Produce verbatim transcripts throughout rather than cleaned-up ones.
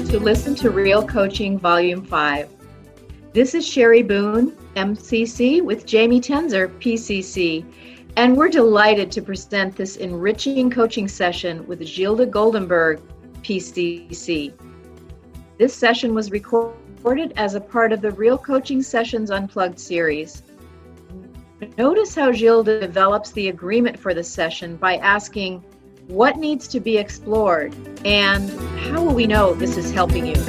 to listen to Real Coaching Volume five. This is Sherry Boone, M C C, with Jamie Tenzer, P C C, and we're delighted to present this enriching coaching session with Gilda Goldenberg, P C C. This session was recorded as a part of the Real Coaching Sessions Unplugged series. Notice how Gilda develops the agreement for the session by asking, what needs to be explored, and how will we know this is helping you?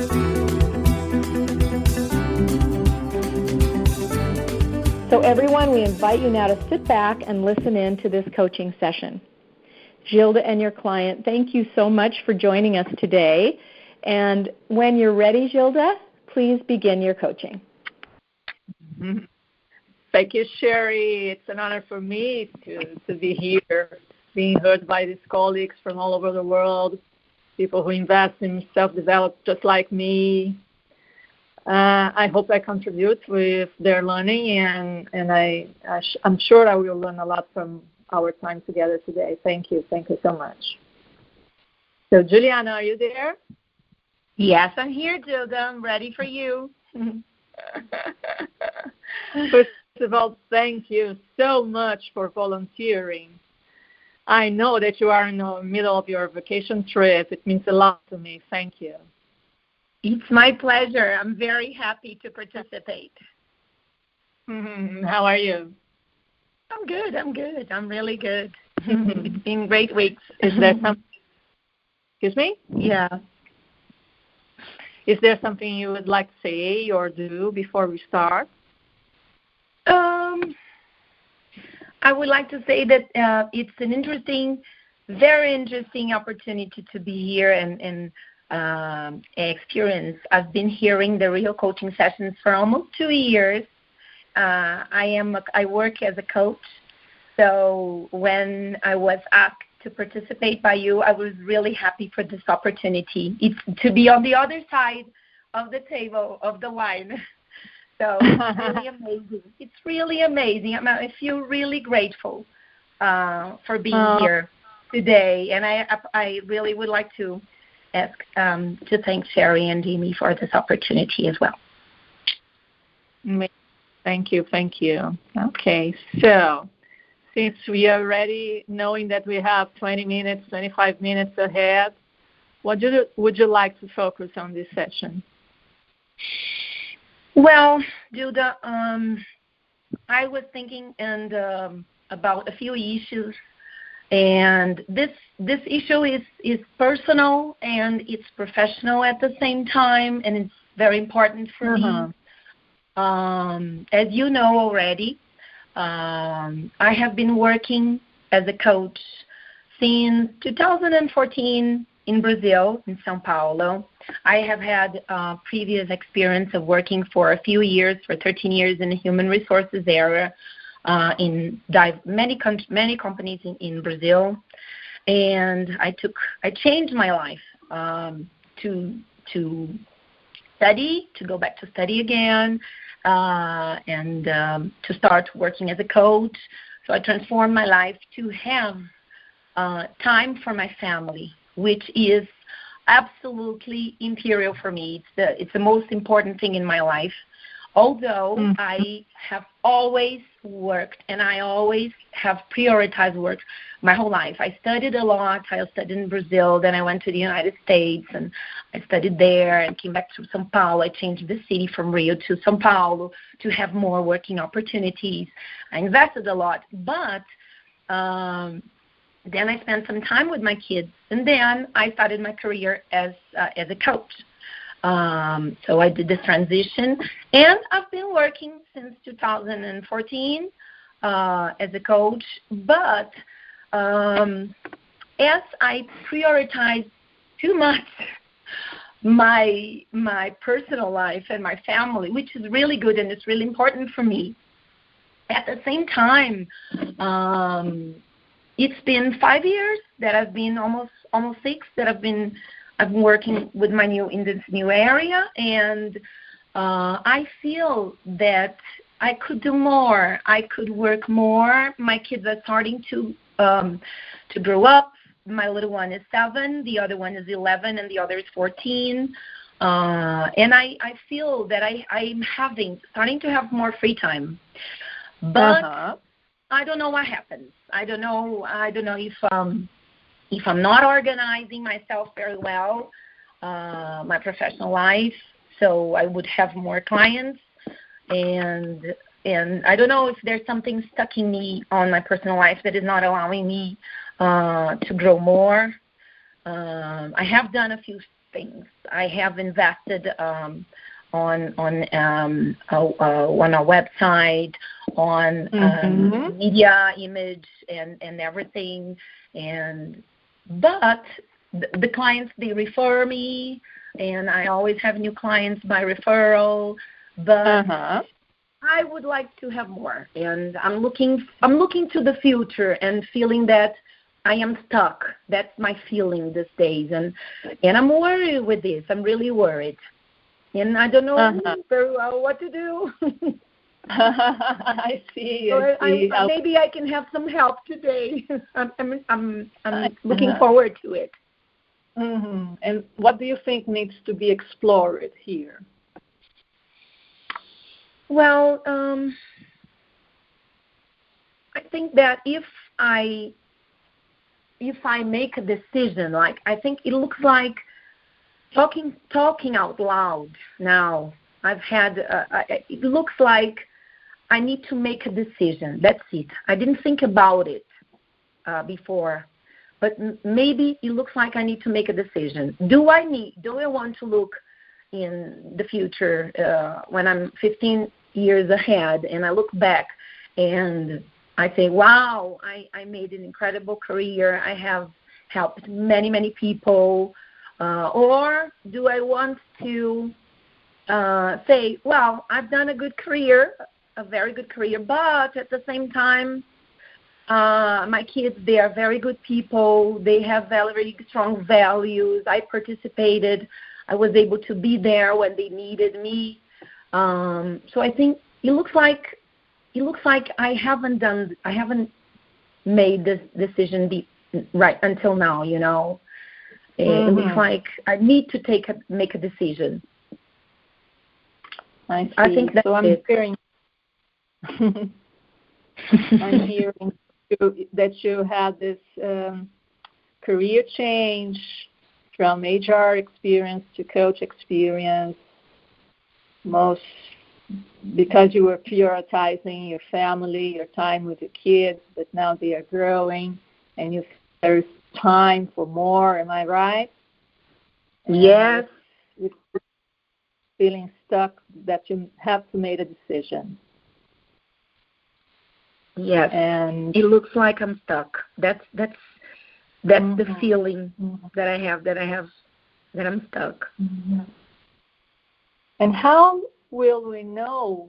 So everyone, we invite you now to sit back and listen in to this coaching session. Gilda and your client, thank you so much for joining us today. And when you're ready, Gilda, please begin your coaching. Mm-hmm. Thank you, Sherry. It's an honor for me to, to be here, being heard by these colleagues from all over the world, people who invest in self-development just like me. Uh, I hope I contribute with their learning, and, and I, I sh- I'm sure I will learn a lot from our time together today. Thank you. Thank you so much. So, Juliana, are you there? Yes, I'm here, Gilda. I'm ready for you. First of all, thank you so much for volunteering. I know that you are in the middle of your vacation trip. It means a lot to me. Thank you. It's my pleasure. I'm very happy to participate. Mm-hmm. How are you? I'm good. I'm good. I'm really good. It's been great weeks. Is there some? Excuse me? Yeah. Is there something you would like to say or do before we start? Um. I would like to say that uh, it's an interesting, very interesting opportunity to be here and, and um, experience. I've been hearing the Real Coaching Sessions for almost two years. Uh, I am a, I work as a coach, so when I was asked to participate by you, I was really happy for this opportunity. It's to be on the other side of the table of the wine. So it's really amazing. It's really amazing. I, mean, I feel really grateful uh, for being uh, here today. And I I really would like to ask um, to thank Sherry and Jamie for this opportunity as well. Thank you. Thank you. Okay. So since we are ready, knowing that we have twenty minutes, twenty-five minutes ahead, what do you, would you like to focus on this session? Well, Gilda, um, I was thinking and um, about a few issues, and this this issue is, is personal and it's professional at the same time, and it's very important for uh-huh. me. Um, as you know already, um, I have been working as a coach since two thousand fourteen in Brazil, in São Paulo. I have had uh, previous experience of working for a few years, for thirteen years in the human resources area uh, in dive, many con- many companies in, in Brazil, and I took I changed my life um, to to study, to go back to study again, uh, and um, to start working as a coach. So I transformed my life to have uh, time for my family, which is absolutely imperial for me. It's the it's the most important thing in my life. Although mm-hmm. I have always worked and I always have prioritized work my whole life. I studied a lot. I studied in Brazil. Then I went to the United States and I studied there and came back to São Paulo. I changed the city from Rio to São Paulo to have more working opportunities. I invested a lot. But um, then I spent some time with my kids. And then I started my career as uh, as a coach. Um, so I did this transition, and I've been working since two thousand fourteen uh, as a coach. But um, as I prioritize too much my my personal life and my family, which is really good and it's really important for me, at the same time, um, it's been five years that I've been almost almost six that I've been. I've been working with my new in this new area, and uh, I feel that I could do more. I could work more. My kids are starting to um, to grow up. My little one is seven, the other one is eleven, and the other is fourteen. Uh, and I, I feel that I, I'm having, starting to have more free time. But uh-huh. I don't know what happens. I don't know. I don't know if um, if I'm not organizing myself very well, uh, my professional life, so I would have more clients, and and I don't know if there's something stuck in me on my personal life that is not allowing me uh, to grow more. Um, I have done a few things. I have invested um, on on um, a, uh, on a website, on mm-hmm. um, media, image, and, and everything. And but the, the clients, they refer me, and I always have new clients by referral. But uh-huh. I would like to have more, and I'm looking I'm looking to the future and feeling that I am stuck. That's my feeling these days, and and I'm worried with this. I'm really worried, and I don't know uh-huh. very well what to do. I see. So I see. I, I, maybe I can have some help today. I'm I'm I'm, I'm looking uh-huh. forward to it. Mm-hmm. And what do you think needs to be explored here? Well, um, I think that if I if I make a decision, like I think it looks like talking talking out loud now. I've had uh, I, it looks like I need to make a decision. That's it. I didn't think about it uh, before, but m- maybe it looks like I need to make a decision. Do I need? Do I want to look in the future uh, when I'm fifteen years ahead, and I look back and I think, wow, I, I made an incredible career. I have helped many, many people. Uh, or do I want to uh, say, well, I've done a good career, a very good career, but at the same time, uh, my kids, they are very good people. They have very strong values. I participated. I was able to be there when they needed me. Um, so I think it looks like it looks like I haven't done I haven't made this decision be, right until now. You know, mm-hmm. It looks like I need to take a, make a decision. I see. I think that's so I'm it. hearing. I'm hearing that you had this um, career change from H R experience to coach experience. Most because you were prioritizing your family, your time with your kids, but now they are growing, and you there's time for more. Am I right? Yes. With, with feeling stuck, that you have to make a decision. Yes. And it looks like I'm stuck. That's that's that's mm-hmm. the feeling mm-hmm. that I have. That I have that I'm stuck. Mm-hmm. And how will we know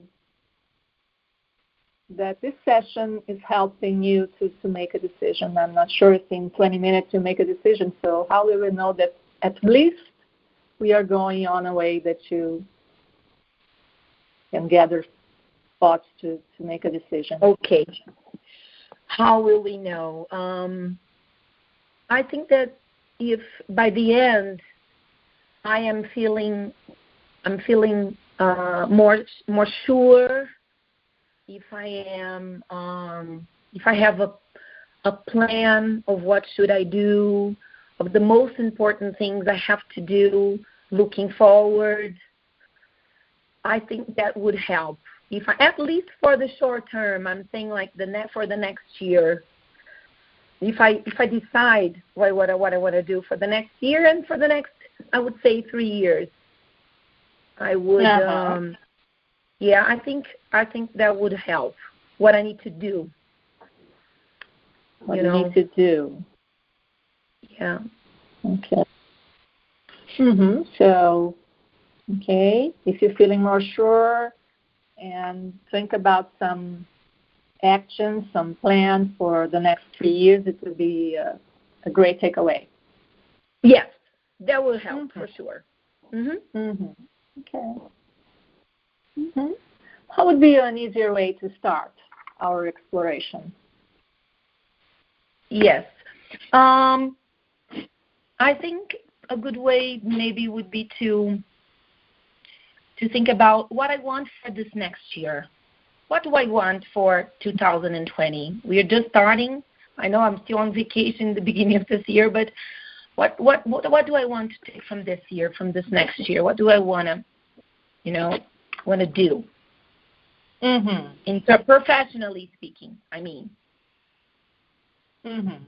that this session is helping you to, to make a decision? I'm not sure if in twenty minutes you make a decision, so how will we know that at least we are going on a way that you can gather thoughts to, to make a decision? Okay. How will we know? Um, I think that if by the end I am feeling I'm feeling uh, more more sure. If I am, um, if I have a a plan of what should I do, of the most important things I have to do, looking forward, I think that would help. If I, at least for the short term, I'm saying like the net for the next year. If I if I decide what what I, what I want to do for the next year and for the next, I would say three years. I would, uh-huh. um, yeah, I think I think that would help. What I need to do. What you you know? need to do. Yeah. Okay. Mm-hmm. So, okay, if you're feeling more sure, and think about some actions, some plans for the next three years, it would be a, a great takeaway. Yes, that will help mm-hmm. for sure. Mm-hmm. Mm-hmm. Okay. Mm-hmm. How would be an easier way to start our exploration? Yes. Um, I think a good way maybe would be to to think about what I want for this next year. What do I want for two thousand twenty? We are just starting. I know I'm still on vacation in the beginning of this year, but what what what, what do I want to take from this year, from this next year? What do I want to, you know, want to do? Mm-hmm. In so professionally speaking, I mean. Mm-hmm.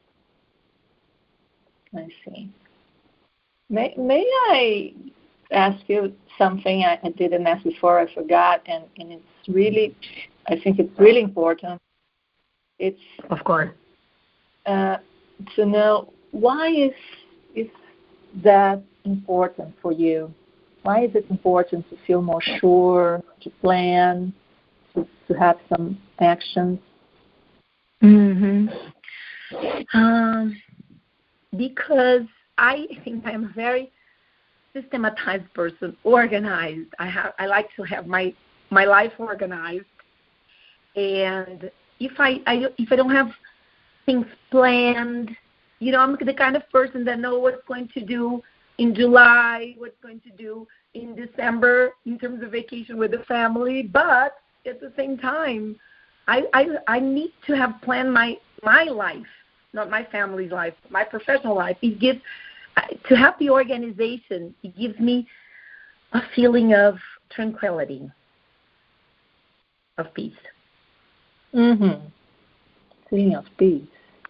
I see. May May I ask you something I, I didn't ask before? I forgot, and, and it's really, I think it's really important. It's of course uh, to know why is is that important for you? Why is it important to feel more sure, to plan, to, to have some actions? Mm-hmm. Um, because I think I'm a very systematized person, organized. I have I like to have my, my life organized, and if I, I if I don't have things planned, you know, I'm the kind of person that knows what's going to do in July, what's going to do in December in terms of vacation with the family, but at the same time, I I, I need to have planned my my life, not my family's life, my professional life. It gives to have the organization. It gives me a feeling of tranquility, of peace. Mm-hmm. Feeling of peace.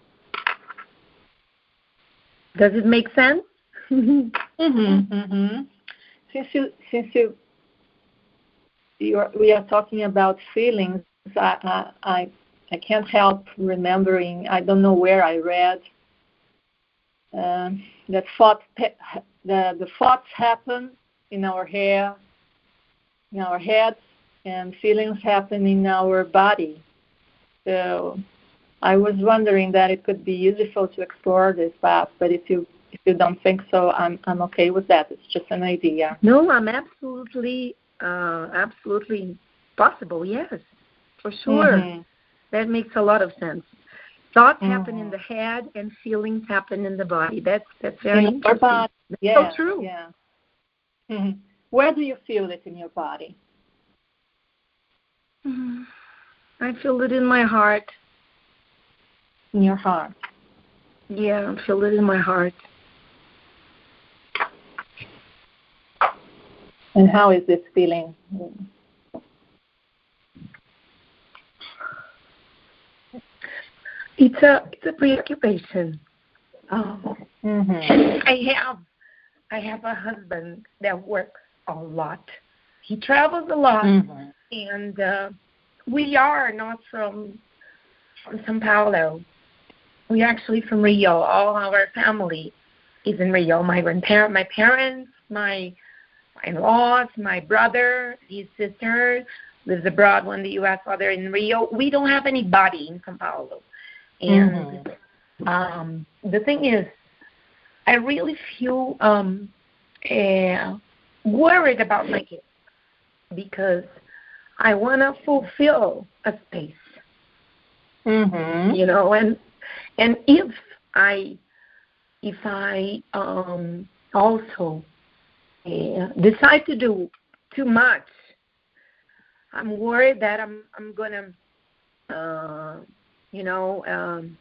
Does it make sense? mm-hmm. Mm-hmm. Since you since you you are, we are talking about feelings, I, I I can't help remembering. I don't know where I read uh, that thought the the thoughts happen in our hair, in our heads, and feelings happen in our body. So I was wondering that it could be useful to explore this path, but if you if you don't think so, I'm I'm okay with that. It's just an idea. No, I'm absolutely uh, absolutely possible. Yes, for sure. Mm-hmm. That makes a lot of sense. Thoughts mm-hmm. happen in the head, and feelings happen in the body. That's that's very in interesting. Body. That's yeah, so true. Yeah. Mm-hmm. Where do you feel it in your body? Mm-hmm. I feel it in my heart. In your heart. Yeah, I feel it in my heart. And how is this feeling? It's a it's a preoccupation. Oh. Mm-hmm. I have I have a husband that works a lot. He travels a lot, mm-hmm. and uh, we are not from from São Paulo. We're actually from Rio. All our family is in Rio. My grandparents, my parents, my my in-laws, my brother, his sister lives abroad, one in the U S, other in Rio. We don't have anybody in São Paulo. And mm-hmm. um, the thing is, I really feel um, uh, worried about my kids because I want to fulfill a space. Mm-hmm. You know, and and if I if I um, also uh, decide to do too much, I'm worried that I'm I'm gonna uh, you know um,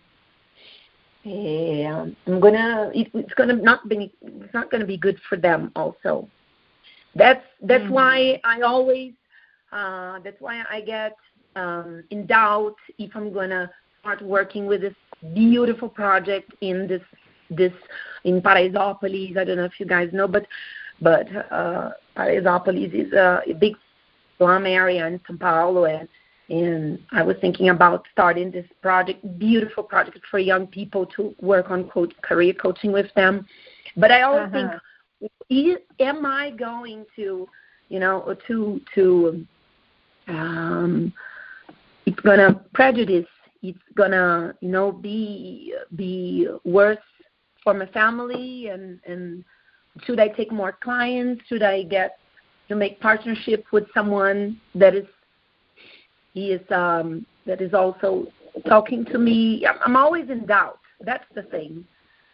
uh, I'm gonna it, it's gonna not be it's not gonna be good for them also. That's that's mm-hmm. why I always uh, that's why I get um, in doubt if I'm gonna start working with this beautiful project in this this in Paraisópolis. I don't know if you guys know, but but uh, Paraisópolis is a, a big slum area in São Paulo, and, and I was thinking about starting this project, beautiful project for young people to work on coach, career coaching with them. But I always uh-huh. think, is, am I going to, you know, to to um, it's gonna prejudice. It's gonna, you know, be be worse for my family, and, and should I take more clients? Should I get to make partnership with someone that is he is um, that is also talking to me? I'm always in doubt. That's the thing.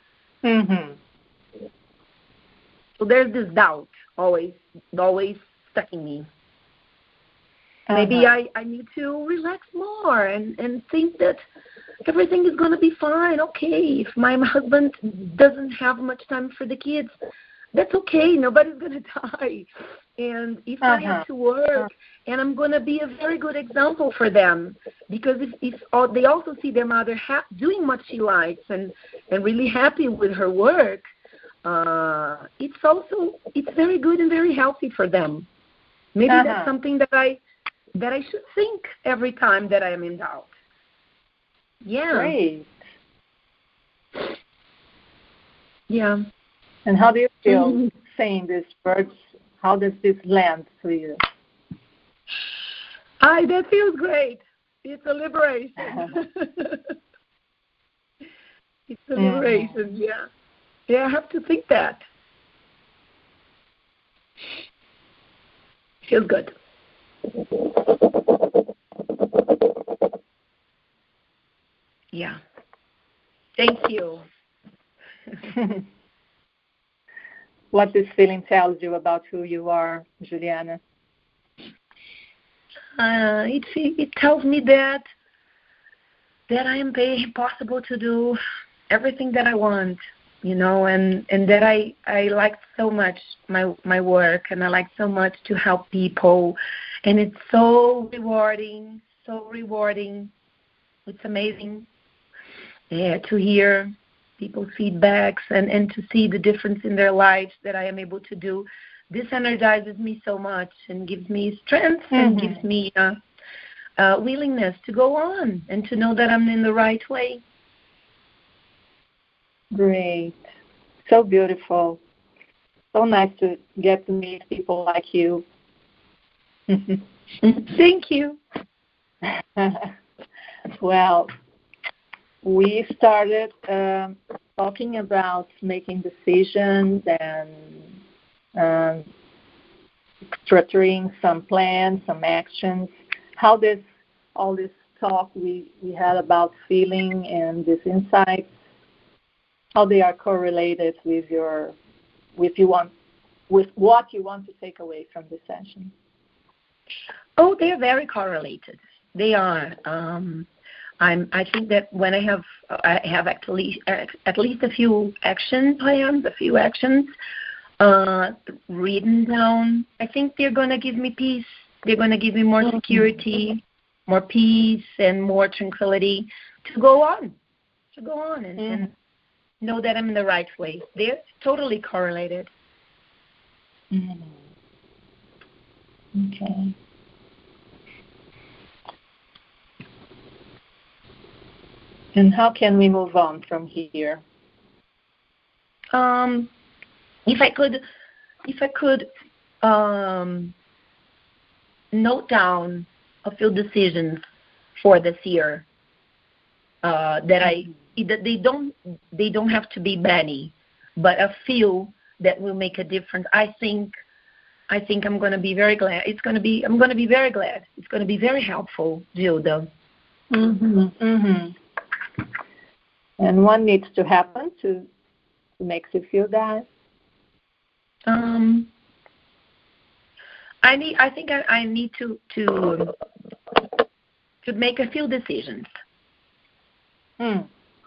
Mm-hmm. So there's this doubt always, always stuck in me. Uh-huh. Maybe I, I need to relax more and, and think that everything is going to be fine. Okay, if my husband doesn't have much time for the kids, that's okay. Nobody's going to die. And if uh-huh. I have to work, uh-huh. and I'm going to be a very good example for them, because if, if all, they also see their mother ha- doing what she likes and, and really happy with her work, uh, it's also it's very good and very healthy for them. Maybe uh-huh. that's something that I that I should think every time that I am in doubt. Yeah. Great. Yeah. And how do you feel mm-hmm. saying these words? How does this land to you? I, that feels great. It's a liberation. It's a liberation, mm-hmm. yeah. Yeah, I have to think that. Feels good. Yeah. Thank you. What this feeling tells you about who you are, Juliana? Uh, it it tells me that that I am very possible to do everything that I want, you know, and, and that I, I like so much my my work, and I like so much to help people, and it's so rewarding, so rewarding. It's amazing, yeah, to hear people's feedbacks and, and to see the difference in their lives that I am able to do. This energizes me so much and gives me strength mm-hmm. and gives me uh, uh, willingness to go on and to know that I'm in the right way. Great. So beautiful. So nice to get to meet people like you. Thank you. Well, we started um, talking about making decisions and um, structuring some plans, some actions. How this all this talk we, we had about feeling and these insights, how they are correlated with your with you want with what you want to take away from this session. Oh, they are very correlated. They are. Um, I'm, I think that when I have I have at least at least a few action plans, a few actions uh, written down, I think they're going to give me peace. They're going to give me more security, more peace, and more tranquility to go on, to go on and, mm. and know that I'm in the right way. They're totally correlated. Mm. Okay. And how can we move on from here? Um, if I could, if I could um, note down a few decisions for this year uh, that I that they don't they don't have to be many, but a few that will make a difference. I think I think I'm going to be very glad. It's going to be I'm going to be very glad. It's going to be very helpful, Gilda. Mhm. Mhm. And what needs to happen to, to make you feel that? Um, I need. I think I, I need to to to make a few decisions. Hmm.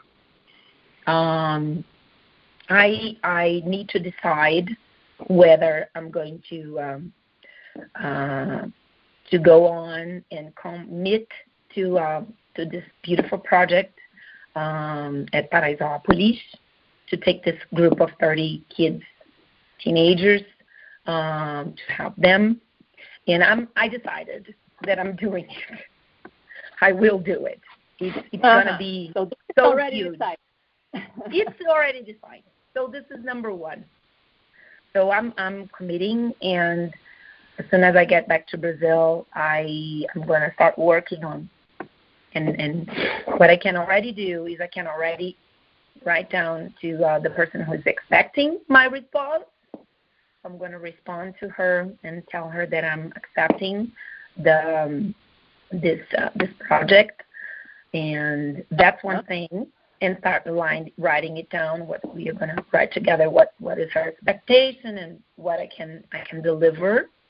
Um, I I need to decide whether I'm going to um, uh, to go on and commit to uh, to this beautiful project um, at Paraisópolis, to take this group of thirty kids, teenagers, um, to help them. And I'm I decided that I'm doing it. I will do it. It's, it's uh-huh. going to be so, so already huge. decided. It's already decided. So this is number one. So I'm I'm committing, and as soon as I get back to Brazil, I am going to start working on. And and what I can already do is I can already write down to uh, the person who is expecting my response. I'm going to respond to her and tell her that I'm accepting the um, this uh, this project, and that's one thing. And start line, writing it down. What we are going to write together. What what is her expectation and what I can I can deliver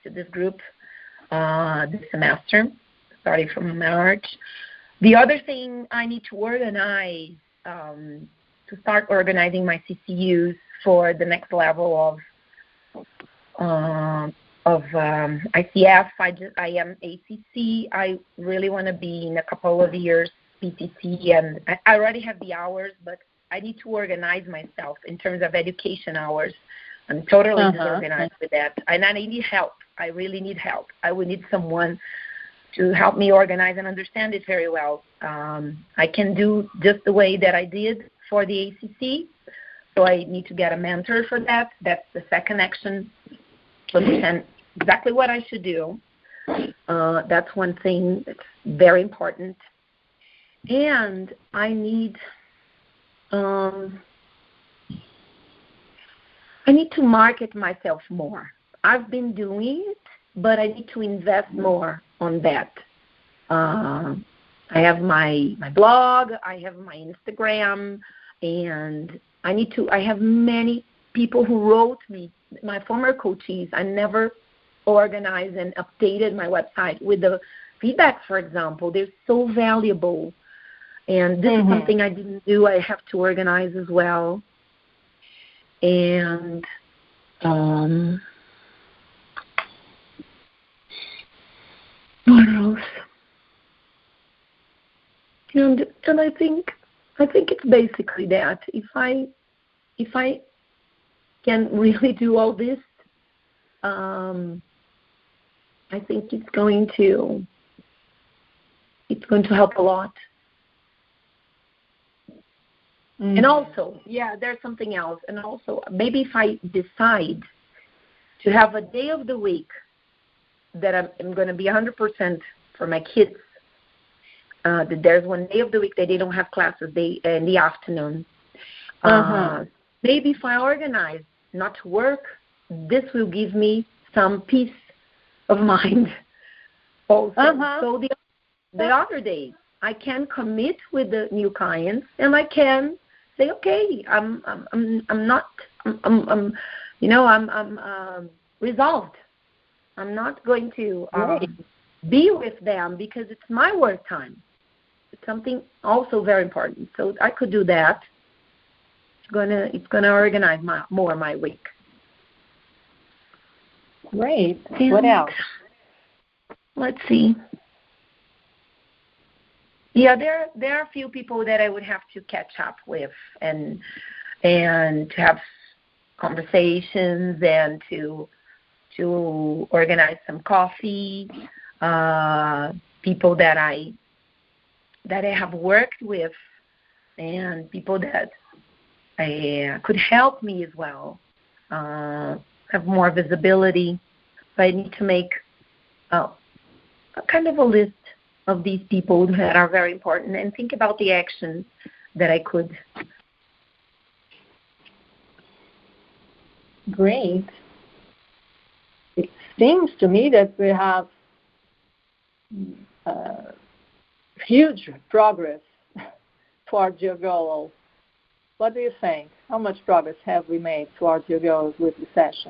to this group uh, this semester, starting from March. The other thing I need to organize, um, to start organizing my C C Us for the next level of uh, of um, I C F. I, just, I am A C C. I really want to be in a couple of years P C C, and I, I already have the hours, but I need to organize myself in terms of education hours. I'm totally uh-huh. disorganized with that, and I need help. I really need help. I would need someone to help me organize and understand it very well. Um, I can do just the way that I did for the A C C, so I need to get a mentor for that. That's the second action, to understand exactly what I should do. Uh, that's one thing that's very important. And I need... Um, I need to market myself more. I've been doing it, but I need to invest more on that. Uh, I have my my blog, I have my Instagram, and I need to. I have many people who wrote me, my former coachees. I never organized and updated my website with the feedbacks, for example. They're so valuable, and this mm-hmm. is something I didn't do. I have to organize as well. And um, what else? And and I think I think it's basically that. If I if I can really do all this, um, I think it's going to it's going to help a lot. Mm-hmm. And also, yeah, there's something else. And also, maybe if I decide to have a day of the week that I'm, I'm going to be one hundred percent for my kids, uh, that there's one day of the week that they don't have classes they, in the afternoon. Uh-huh. Uh, maybe if I organize not to work, this will give me some peace of mind also. Uh-huh. So the, the other day, I can commit with the new clients, and I can say, okay, I'm, I'm, I'm, I'm not, I'm, I'm, I'm, you know, I'm, I'm um, resolved. I'm not going to um, right. be with them because it's my work time. It's something also very important. So I could do that. It's gonna, it's gonna organize my, more my week. Great. And what else? Let's see. Yeah, there there are a few people that I would have to catch up with and and to have conversations and to to organize some coffee. Uh, people that I that I have worked with and people that I, uh, could help me as well. Uh, have more visibility. So I need to make uh, a kind of a list of these people that are very important and think about the actions that I could. Great. It seems to me that we have uh, huge progress towards your goal. What do you think? How much progress have we made towards your goals with the session?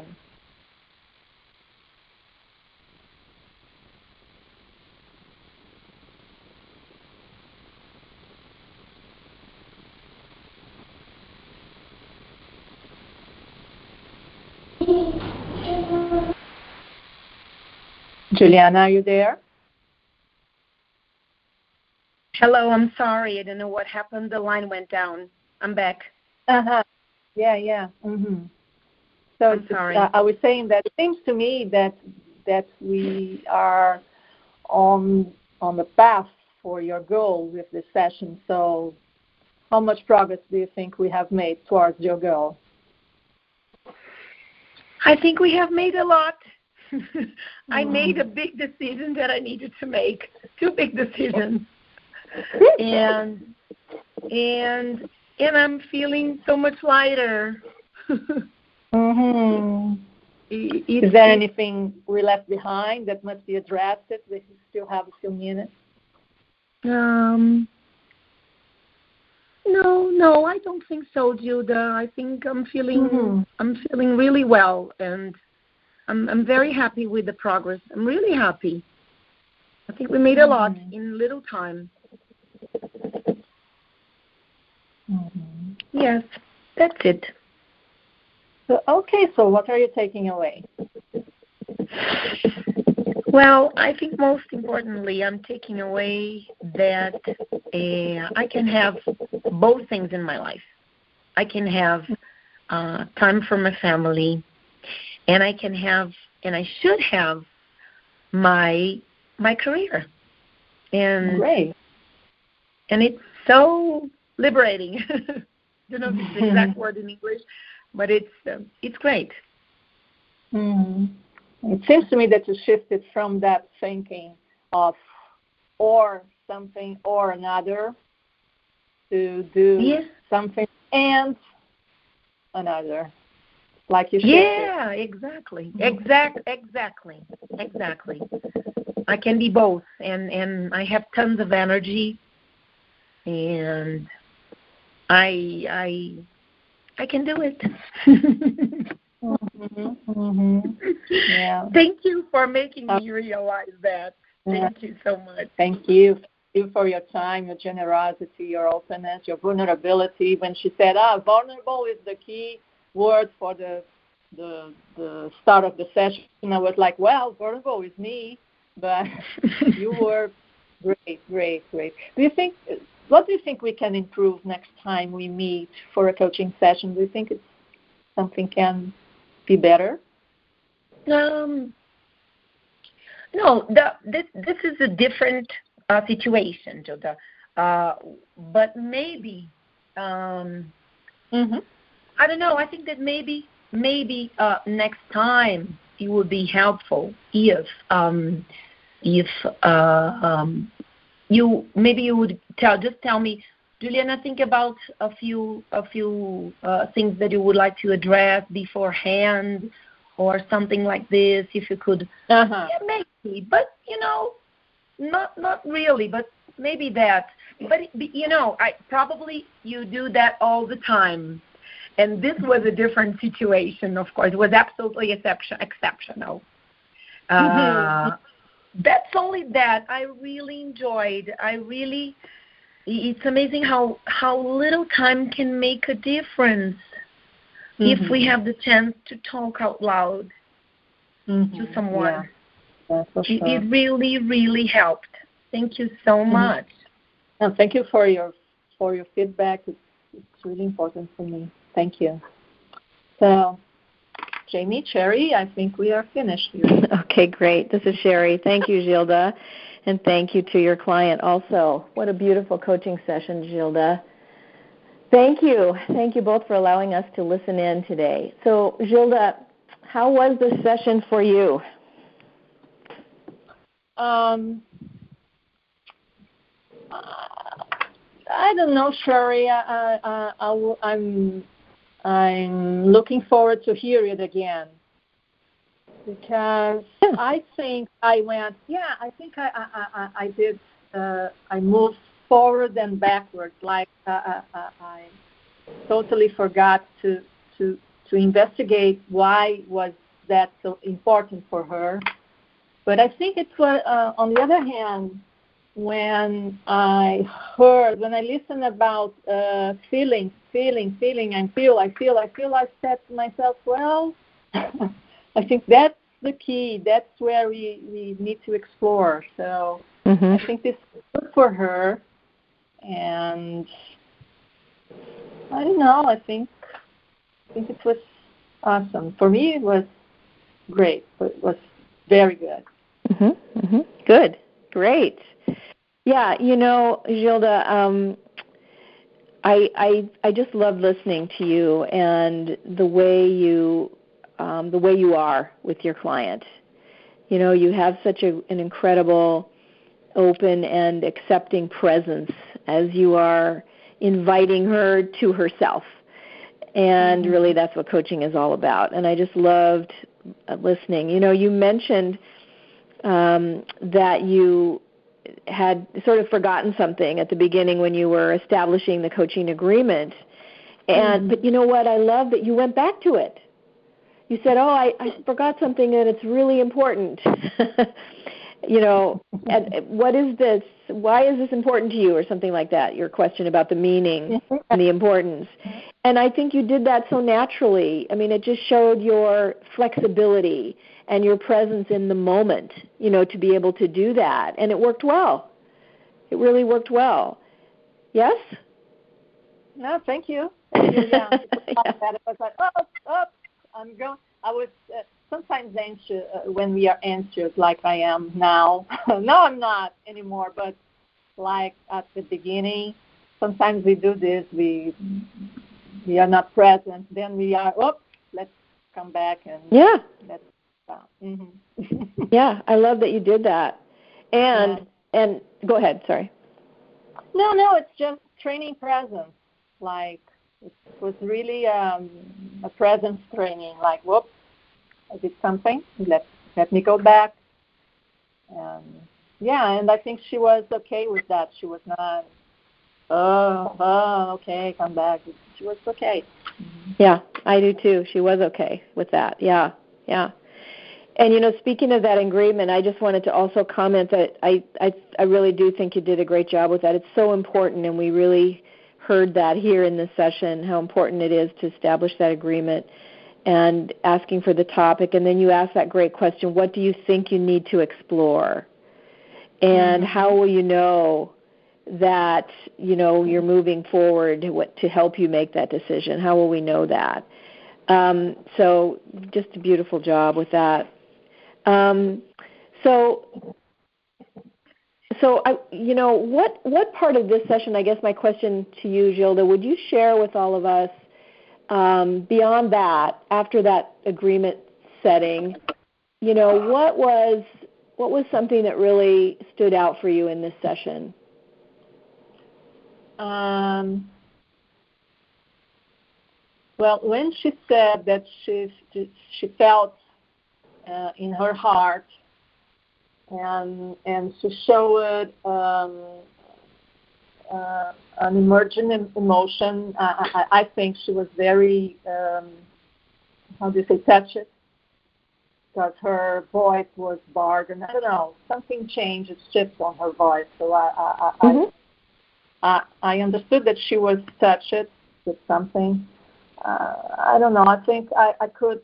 Juliana, are you there? Hello, I'm sorry. I don't know what happened. The line went down. I'm back. Uh-huh. Yeah, yeah. Mm-hmm. So I'm sorry. Uh, I was saying that it seems to me that that we are on on the path for your goal with this session. So how much progress do you think we have made towards your goal? I think we have made a lot. I made a big decision that I needed to make, two big decisions, and and and I'm feeling so much lighter. mm-hmm. it, Is there anything we left behind that must be addressed? That we still have a few minutes. Um. No, no, I don't think so, Gilda. I think I'm feeling mm-hmm. I'm feeling really well, and I'm I'm very happy with the progress. I'm really happy. I think we made a lot mm-hmm. in little time. Mm-hmm. Yes, that's it. So, okay, so what are you taking away? Well, I think most importantly, I'm taking away that uh, I can have both things in my life. I can have uh, time for my family, and I can have, and I should have, my my career. And Great. And it's so liberating. I don't know if it's the exact word in English, but it's um, it's great. Mm-hmm. It seems to me that you shifted from that thinking of or something or another to do yes. something and another. Like you shifted. Yeah, exactly. Exact exactly. Exactly. I can be both, and, and I have tons of energy, and I I I can do it. mm-hmm, mm-hmm. Yeah. Thank you for making me realize that. Thank you so much. Thank you. Thank you for your time, your generosity, your openness, your vulnerability. When she said, "Ah, vulnerable is the key word for the the the start of the session," I was like, "Well, vulnerable is me." But you were great, great, great. Do you think? What do you think we can improve next time we meet for a coaching session? Do you think it's something can be better? Um, no, the, this this is a different uh, situation, Gilda. Uh, but maybe, um, mm-hmm. I don't know. I think that maybe maybe uh, next time it would be helpful if um, if uh, um, you maybe you would tell just tell me, Juliana, think about a few a few uh, things that you would like to address beforehand, or something like this. If you could, uh-huh. yeah, maybe, but you know, not not really, but maybe that. But you know, I probably you do that all the time, and this was a different situation. Of course, it was absolutely exception, exceptional. Uh, that's only that. I really enjoyed. I really. It's amazing how how little time can make a difference mm-hmm. if we have the chance to talk out loud mm-hmm. to someone. Yeah. Yeah, for sure. it, it really, really helped. Thank you so mm-hmm. much. No, thank you for your for your feedback. It's, it's really important for me. Thank you. So, Jamie, Sherry, I think we are finished here. Okay, great. This is Sherry. Thank you, Gilda. And thank you to your client also. What a beautiful coaching session, Gilda. Thank you. Thank you both for allowing us to listen in today. So, Gilda, how was this session for you? Um, I don't know, Sherry. I, I, I, I'm, I'm looking forward to hear it again. Because I think I went, yeah, I think I I, I, I did, uh, I moved forward and backwards. Like uh, uh, I totally forgot to, to, to investigate why was that so important for her. But I think it was, uh, on the other hand, when I heard, when I listened about uh, feeling, feeling, feeling, and feel, I feel, I feel, I said to myself, well, I think that's the key. That's where we, we need to explore. So mm-hmm. I think this is good for her. And I don't know. I think I think it was awesome. For me, it was great. It was very good. Mm-hmm. Mm-hmm. Good. Great. Yeah, you know, Gilda, um, I, I I just love listening to you and the way you um, the way you are with your client. You know, you have such a, an incredible, open and accepting presence as you are inviting her to herself. And mm-hmm. really, that's what coaching is all about. And I just loved listening. You know, you mentioned um, that you had sort of forgotten something at the beginning when you were establishing the coaching agreement. And mm-hmm. but you know what? I love that you went back to it. you said, oh, I, I forgot something and it's really important. You know, and what is this? Why is this important to you, or something like that? Your question about the meaning and the importance. And I think you did that so naturally. I mean, it just showed your flexibility and your presence in the moment, you know, to be able to do that. And it worked well. It really worked well. Yes? No, thank you. Thank you. Yeah. yeah. It was like, oh, oh, I'm going. I was uh, sometimes anxious uh, when we are anxious, like I am now. No, I'm not anymore, but like at the beginning, sometimes we do this. We we are not present. Then we are, oh, let's come back and yeah. Let's stop. Mm-hmm. Yeah, I love that you did that. And yeah. and go ahead. Sorry. No, no, it's just training presence. Like it was really um, a presence training. Like, whoops, I did something. Let let me go back. Um, yeah, and I think she was okay with that. She was not, oh, oh, okay, come back. She was okay. Mm-hmm. Yeah, I do too. She was okay with that. Yeah, yeah. And, you know, speaking of that agreement, I just wanted to also comment that I, I, I really do think you did a great job with that. It's so important, and we really heard that here in this session, how important it is to establish that agreement and asking for the topic. And then you asked that great question, what do you think you need to explore? And mm-hmm. how will you know that, you know, you're moving forward what, to help you make that decision? How will we know that? Um, so just a beautiful job with that. Um, so, so I, you know, what what part of this session? I guess my question to you, Gilda, would you share with all of us um, beyond that, after that agreement setting? You know, what was what was something that really stood out for you in this session? Um. Well, when she said that she she felt uh, in her heart, and and she showed um, uh, an emerging emotion, I, I, I think she was very, um, how do you say, touched, because her voice was barred, and I don't know, something changed, it shifted on her voice. So I I, mm-hmm. I I I understood that she was touched with something. Uh, I don't know. I think I, I could.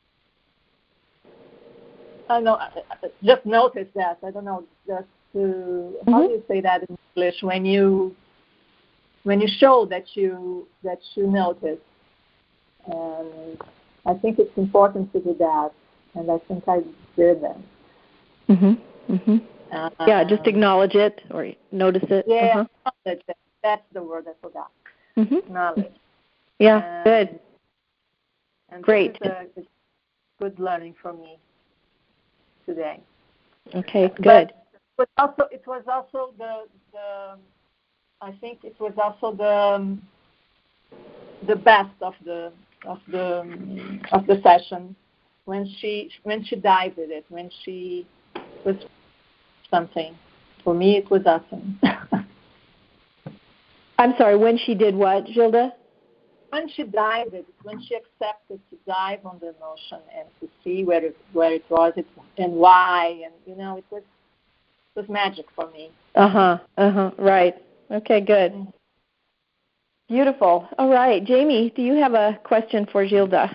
I don't know. I, I just notice that. I don't know. Just to mm-hmm. how do you say that in English? When you when you show that you that you notice, and I think it's important to do that. And I think I did that. Mhm. Mhm. Uh, yeah. Just acknowledge it or notice it. Yeah. Uh-huh. That's the word I forgot. Mhm. Acknowledge. Yeah, and, good. And Great. This is a good learning for me today. Okay, good. But it was also, it was also the, the I think it was also the the best of the of the of the session when she when she dived in it, when she was something. For me, it was awesome. I'm sorry. When she did what, Gilda? When she dived it, when she accepted to dive on the emotion and to see where it, where it was it, and why, and you know, it was it was magic for me. Uh huh. Uh huh. Right. Okay. Good. Mm-hmm. Beautiful. All right, Jamie, do you have a question for Gilda?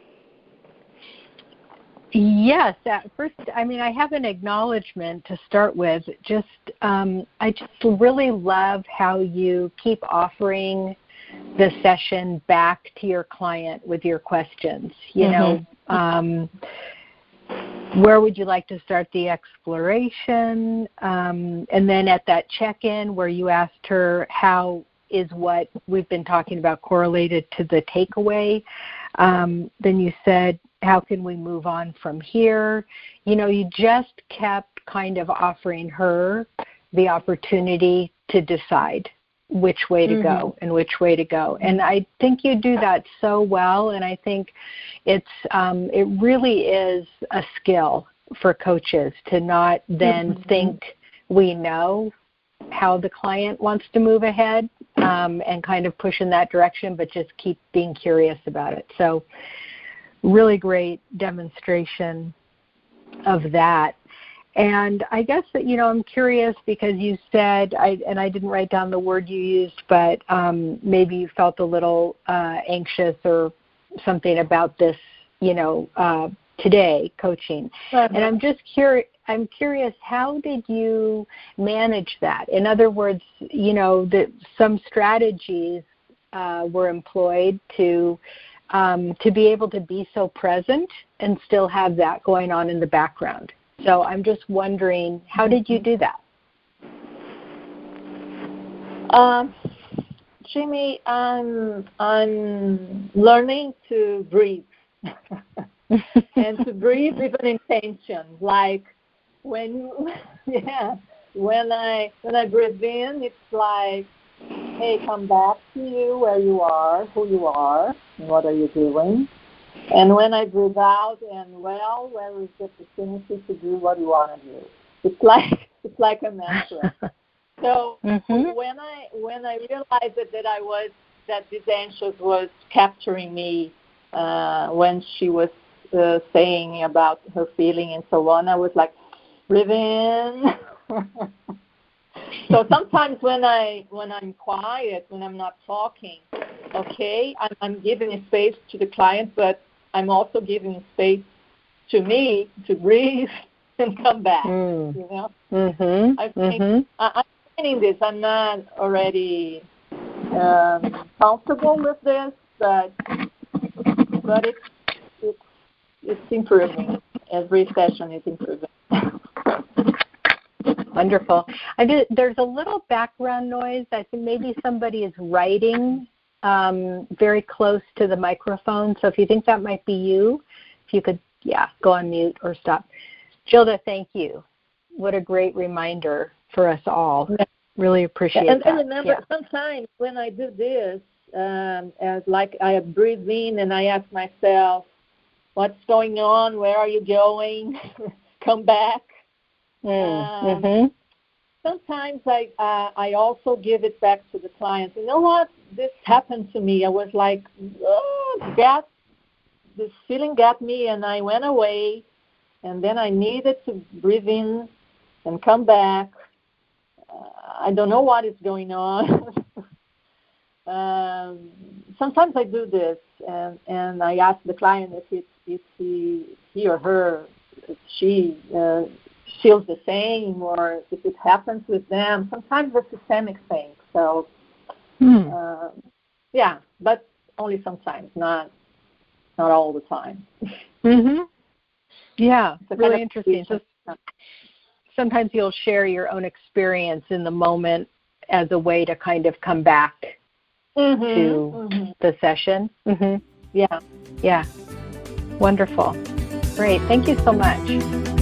Yes. At first, I mean, I have an acknowledgement to start with. Just, um, I just really love how you keep offering the session back to your client with your questions. You mm-hmm. know, um, where would you like to start the exploration? Um, and then at that check-in where you asked her how is what we've been talking about correlated to the takeaway, um, then you said, how can we move on from here? You know, you just kept kind of offering her the opportunity to decide which way to mm-hmm. go and which way to go. And I think you do that so well, and I think it's um, it really is a skill for coaches to not then mm-hmm. think we know how the client wants to move ahead um, and kind of push in that direction, but just keep being curious about it. So really great demonstration of that. And I guess that, you know, I'm curious because you said, I, and I didn't write down the word you used, but um, maybe you felt a little uh, anxious or something about this, you know, uh, today coaching. Uh-huh. And I'm just curious, I'm curious, how did you manage that? In other words, you know, that some strategies uh, were employed to um, to be able to be so present and still have that going on in the background. So I'm just wondering, how did you do that? Um, Jimmy, I'm I'm learning to breathe. And to breathe with an intention, like when, yeah, when I when I breathe in, it's like, hey, come back to you, where you are, who you are, and what are you doing. And when I breathe out, and well, where is the opportunity to do what you want to do? It's like it's like a mantra. So mm-hmm. when I when I realized that, that I was that this anxious was capturing me uh, when she was Uh, saying about her feeling and so on, I was like, breathe in. So sometimes when I when I'm quiet, when I'm not talking, okay, I'm, I'm giving space to the client, but I'm also giving space to me to breathe and come back. Mm. You know, mm-hmm. I think mm-hmm. I, I'm finding this. I'm not already um, comfortable with this, but but it's it's it's improving. Every session is improving. Wonderful. I did, there's a little background noise. I think maybe somebody is writing um, very close to the microphone. So if you think that might be you, if you could, yeah, go on mute or stop. Gilda, thank you. What a great reminder for us all. Really appreciate and, that. And remember, yeah. Sometimes when I do this, um, as like I breathe in and I ask myself, what's going on? Where are you going? Come back. Mm, um, mm-hmm. Sometimes I uh, I also give it back to the client. You know what? This happened to me. I was like, oh, got, this feeling got me, and I went away. And then I needed to breathe in and come back. Uh, I don't know what is going on. um, sometimes I do this, and, and I ask the client if it's if he he or her, if she. Uh, feels the same, or if it happens with them. Sometimes it's a systemic thing. So, hmm. uh, yeah, but only sometimes, not not all the time. Mm-hmm. Yeah, it's really interesting. So sometimes you'll share your own experience in the moment as a way to kind of come back mm-hmm. to mm-hmm. the session. Mm-hmm. Yeah. Yeah. Wonderful. Great. Thank you so much.